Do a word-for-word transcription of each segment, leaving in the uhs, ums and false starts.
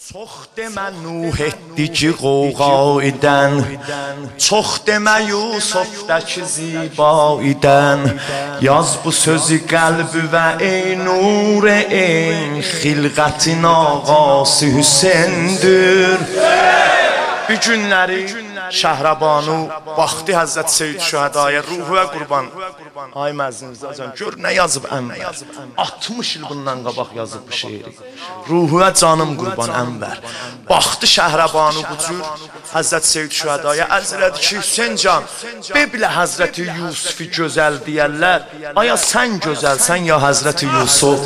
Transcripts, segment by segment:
Çox demə Nuh etdi ki qoğa idən, çox demə Yusufdakı ziba idən. Yaz bu sözü qəlbi və ey nur ey xilqətin ağası Hüseyndir. Bir günləri Şəhrabanu baxdı Həzrət Seyyid Şühədaya, ruhu və qurban. Ay məzninizdə can, gör nə yazıb Ənvər. altmış il bundan qabaq yazıb bu şeiri. Ruhu və canım qurban Ənvər. Baxdı Şəhrabanu bu cür Həzrət Seyyid Şühədaya, ərz elədi ki, Hüseyn can, bebilə Həzrəti Yusufi gözəl deyərlər. Aya sən gözəlsən ya Həzrəti Yusuf?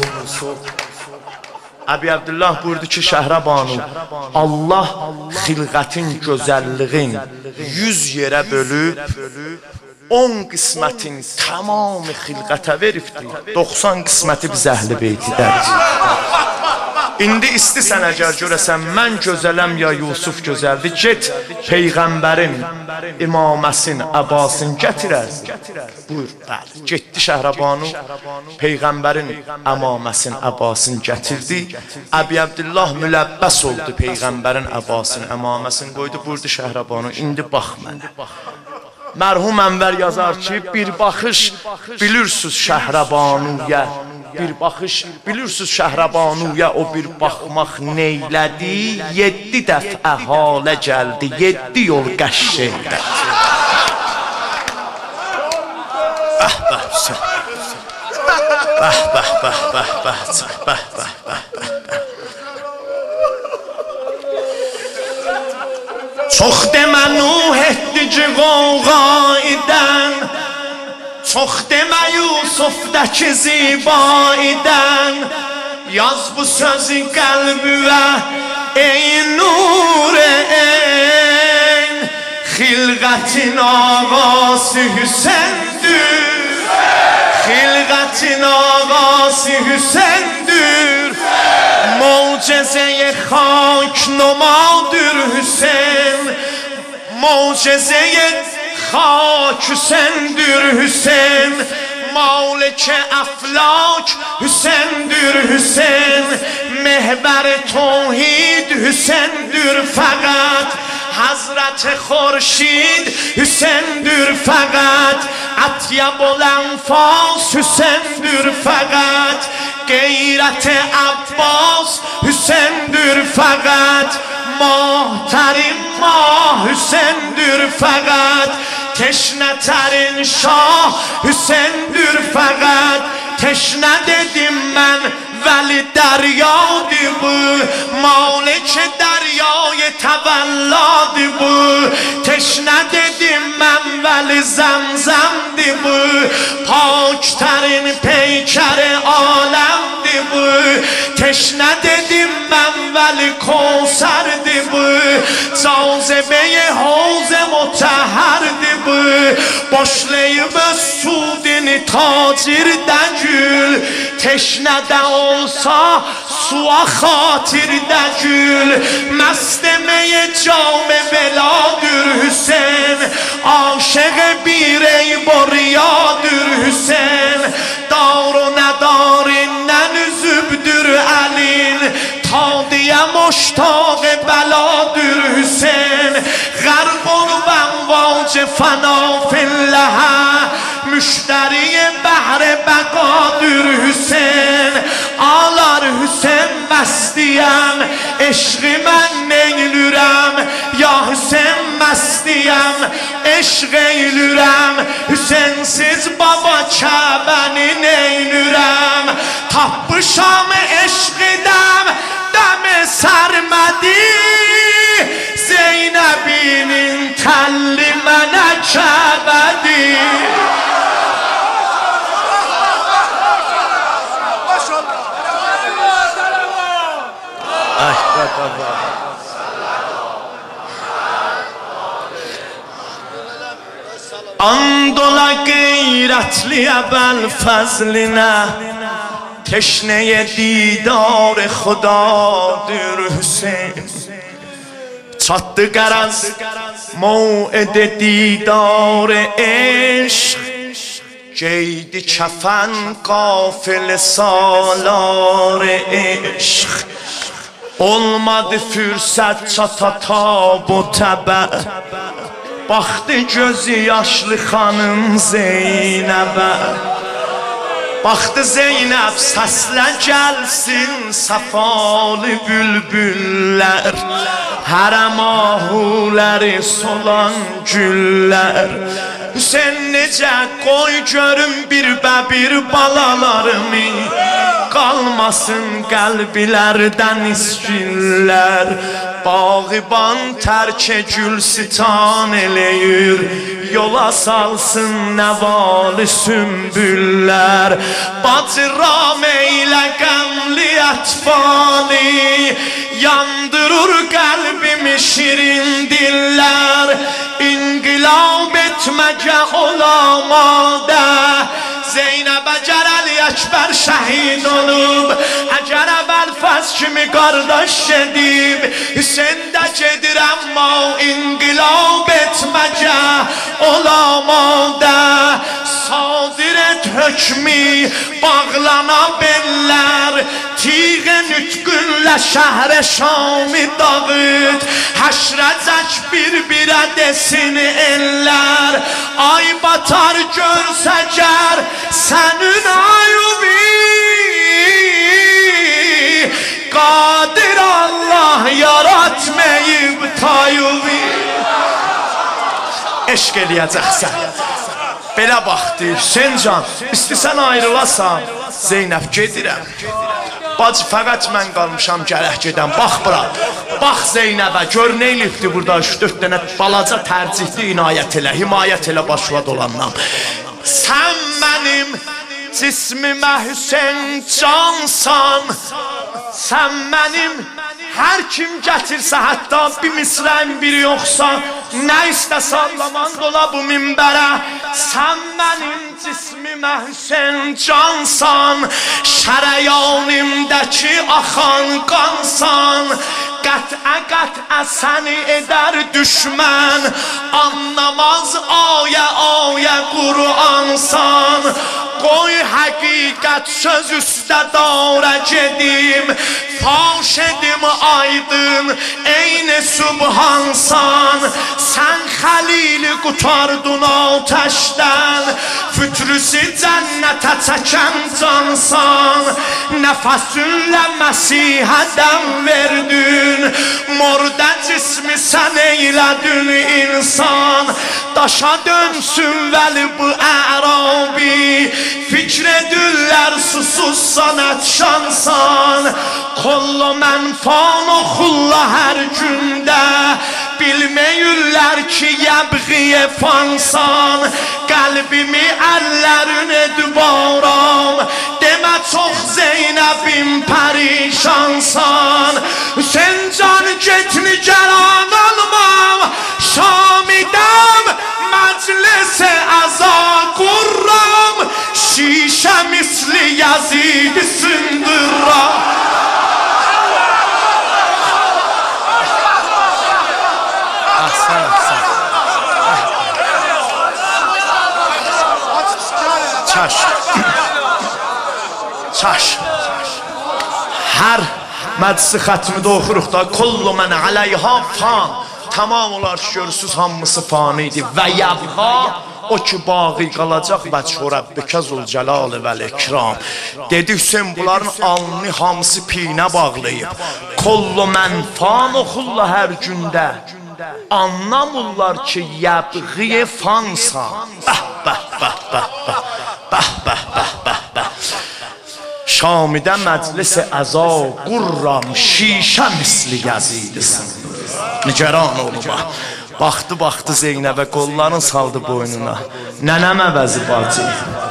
Əbi Abdullah buyurdu ki, Şəhrabanu, Allah xilqətin gözəlliğin yüz yerə bölüb, on qismətin tamamı xilqətə veribdir, doxsan qisməti biz Əhl-i Beytidədir. İndi istisən əgər görəsən, mən gözələm ya Yusuf gözəldir, get Peyğəmbərin imaməsin, əbasin gətirərsin. Buyur, bəli, getdi Şəhrabanu, Peyğəmbərin əmaməsin, əbasin gətirdi. Əbi Abdullah müləbbəs oldu Peyğəmbərin əbasin, əmaməsin qoydu, buyurdu Şəhrabanu, indi bax mənə. Mərhum Ənvər yazar ki, bir baxış bilirsiniz Şəhrabanuya, bir baxış bilirsiniz Şəhrabanuya, o bir baxmaq neylədi, yeddi dəfə halə gəldi, yeddi yol qəşş eylədi. Bəh, bəh, Hüseyin. Bəh, bəh, bəh, bəh, bəh, bəh, bəh, bəh. Çox demə Nuh etdi ki qoğa idən, çox demə Yusufdakı ziba idən. Yaz bu sözü qəlbivə ey nur ey xilqətin ağası Hüseyndir, xilqətin ağası Hüseyndir. Mucizeye xak numadır Hüseyin, mucizeye xak Hüseyindir Hüseyin. Malik əflak Hüseyindir Hüseyin, mehber tevhid Hüseyindir fəqət. Hazret Xurşid Hüseyindir fəqət, ətyəbul ənfas Hüseyindir fəqət. Qeyrət Abbas Hüseyindir fəqət, mahtarin mah Hüseyindir fəqət. Teşnətərin şah Hüseyindir fəqət. Teşnə dedim mən vəli dəryadır bu, malik dəryayı təvəlladır bu. Teşnə dedim mən vəli zəmzəmdir bu, paktərin peykəri aləmdir bu. Teşnə dedim mən vəli kosərdir bu, cazibəyi havz-ı mutəhhərdir bu. Başlayıb sudini tacirdə gül, teşnədə olsa suya xatirdə gül. Məstəməyə cam beladır Hüseyin, aşıq bir ey boriyadır Hüseyin. Dar o nədarindən üzübdür əlin, tadiyə muştaq bəladır Hüseyin. Qərq olub əmvac fəna filləhə, müştəri bəhr bəqadır Hüseyin. Ağlar Hüseyin məstiyəm, eşqi mən neylürəm, ya Hüseyin məstiyəm, eşq eylürəm. Hüseyinsiz baba Kəbəni neylürəm, tapmışam eşqidəm, dəmi sərmədi. Zeynəbinin təlli mənə Kəbədi. Ay baba. Andola qeyrətli əbəl fəzlinə, teşneye didar xudadır Hüseyin. Çatdı qərəz موعد دیدار عشق، جیدی کفن قافل سالار عشق. Olmadı fürsət çata ta bu təbə, baxdı gözü yaşlı xanım Zeynəbə. Baxdı Zeynəb səslə gəlsin səfalı bülbüllər, hərəm ahuləri solan güllər. Hüseyn necə qoy görüm bir bəbir balalarımı, qalmasın qəlbilərdən iskillər. Bağıban tərkə gül sitan eləyir, yola salsın nəvalı sümbüllər. Bacıram eylə qəmli ətfali, yandırır qəlbimi şirin dillər. İnqilab etməkə olamadə, Zeynəb əgər Əli Əkbər şəhid olub, əgər əvvəl fəz kimi qardaş edib, Hüseyin də gedir əmma inqilab etməkə olamadə. Sadir et hökmü bağlana bellər, tiğə nütqünlə şəhrə Şamı dağıt, həşrəcək bir-birə desin ellər. Ay batar görsəcər sənin ayubi, qadir Allah yaratmayıb tayubi. Eşq eləyəcəksən, belə baxdı Hüseyin can, istəsən ayrılasan. Zeynəb gedirəm, bacı fəqət mən qalmışam gərək gedəm. Bax bura, bax Zeynəbə, gör nə elibdi burada, üç dörd dənə balaca tərcihli inayət elə, himayət elə başına dolandan. Sən mənim cismimə Hüseyin cansan, sən mənim hər kim gətirsə, hətta bir misrən biri yoxsa, nə istəsə adlaman dola bu minbərə. Sən mənim cismimə Hüseyin cansan, şərəyanimdəki axan qansan. Qətə qətə səni edər düşmən, anlamaz ayə ayə Qur'ansan. Qoy həqiqət söz üstə darə gedim, faş edim aydın eyni subhansan. Sən xəlili qutardın atəşdən, fütrüsü cənnətə çəkən cansan. Nəfəsünlə Məsihə dəm verdin, mordə cismi sən eylədin insan. Daşa dönsün vəli bu ərabi, fikr edirlər susuzsan ətşansan. Kollo mənfan oxulla hər gündə, bilməyirlər ki yəbğiyə fansan. Qəlbimi əllərin edbaram, demə çox Zeynəbim pərişansan. Hüseyin can get nigaran olmam, Şamidəm məclis-i əza qurram, şişə misli Yazid-i sındırram. Ahsan, ahsan. Çaş. Çaş. Hər məclisi xətmində oxuruq da, kullu mən aleyha fan. Tamam olar ki, görürsünüz, hamısı fani idi. Və yəbqa, o ki bağı qalacaq, vəchü Rəbbikə zülcəlal vəl-ikram. Dedi Hüseyin, bunların alnı hamısı pinə bağlayıb. Kullu mən fan oxulla hər gündə, anlamırlar ki yəbğiyə fansan. Bəh, bəh, bəh, bəh, bəh, bəh, bəh, bəh, bəh, bəh. Şamidə məclis-i əza qurram, şişə misli Yazid-i sındırram. Nigaran olma. Baxdı, baxdı Zeynəbə, qollarını saldı boynuna. Nənəm əvəzi bacı.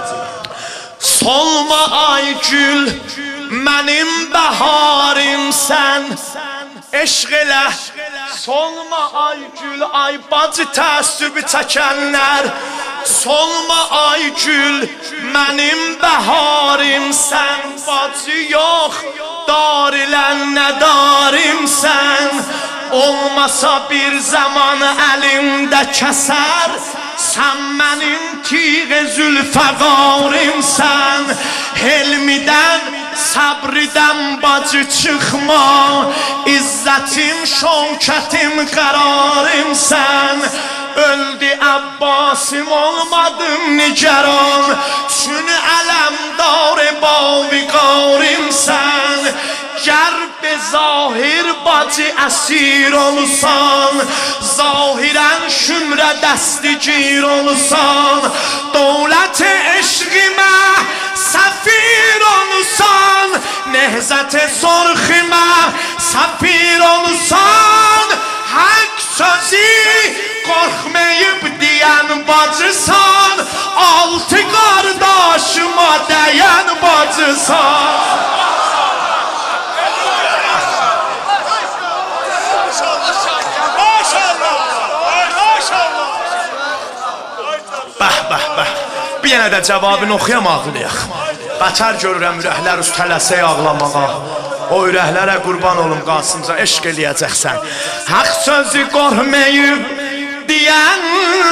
Solma ay gül, mənim bəharimsən. Eşq elə, solma ay gül, ay bacı təəssübü çəkənlər. Solma ay gül, mənim bəharimsən. Bacı yox, dar ilən nədarimsən. Olmasa bir zaman əlimdə kəsər, sən mənim tiğ zülfəqarimsən. Helmidən sabridən bacı çıxma, İzzətim, şövkətim, qərarım sən. Öldü Abbasım, olmadım nigaran, çünü ələmdar baviqarım sən. Ger be zahir bacı əsir olsan, zahirən şümrə dəstigir olsan, dövlət eşqimə səfir olsan, nehzət-i sorximə səfir olsan, haqq sözü qorxmayıb deyən bacısan, altı qardaşıma dəyən bacısan. Bəh, bəh, bəh. Bir yenə də cavabını oxuyam, ağlayaq. Bətər görürəm ürəklər üst tələsək ağlamağa. O ürəklərə qurban olum Qasımca, eşq eləyəcəksən. Haqq sözü qorxmayıb deyən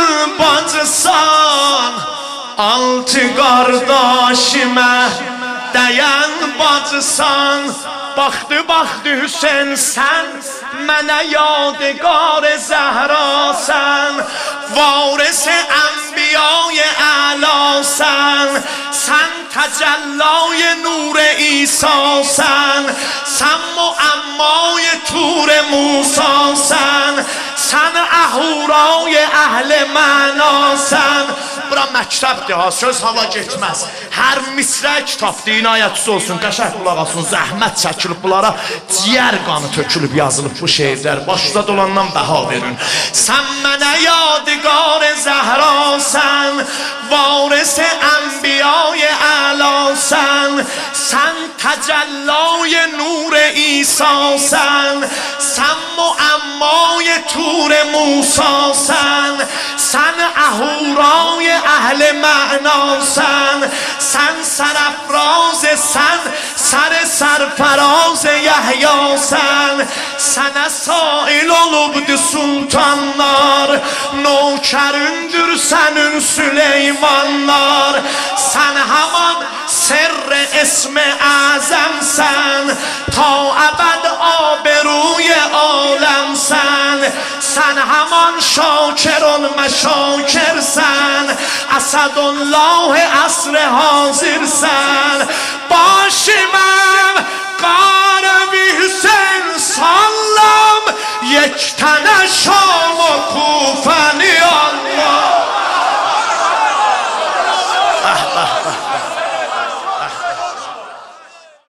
bacısan, altı qardaşımə dəyən bacısan. Baxdı, baxdı Hüseyin sən, mənə yadigar Zəhrasən, varis-i ənbiya-i əlasən, sən təcəllay nur İsasən, sən muəmmay tur Musasən, sən əhurای əhl mənasən. Bura məktəbdir ha, söz hava getməz. Hər misrə kitabdır, inayətçisi olsun, qəşəng qulaq asın, zəhmət çəkilib bunlara, ciyər qanı tökülüb yazılıb bu şeirlər. Başda dolandan bəha verin. Sən mənə yadigar Zəhrasən, varis-i ənbiya-i əlasən, sən təcəllay nur İsasən, sən muəmmay tur Musasən, sən əhurای əhl mənasən, sən sərəfraz, sən sər sərfəraz Yəhyasən, sənə sail olubdu sultanlar, nökəründür sənin Süleymanlar, sən həman sirr-i ism-i əzəmsən, ta əbəd aberuy aləmsən, sən həman şakir olməşakirsən, əsədullah əsr hazirsən. Başımə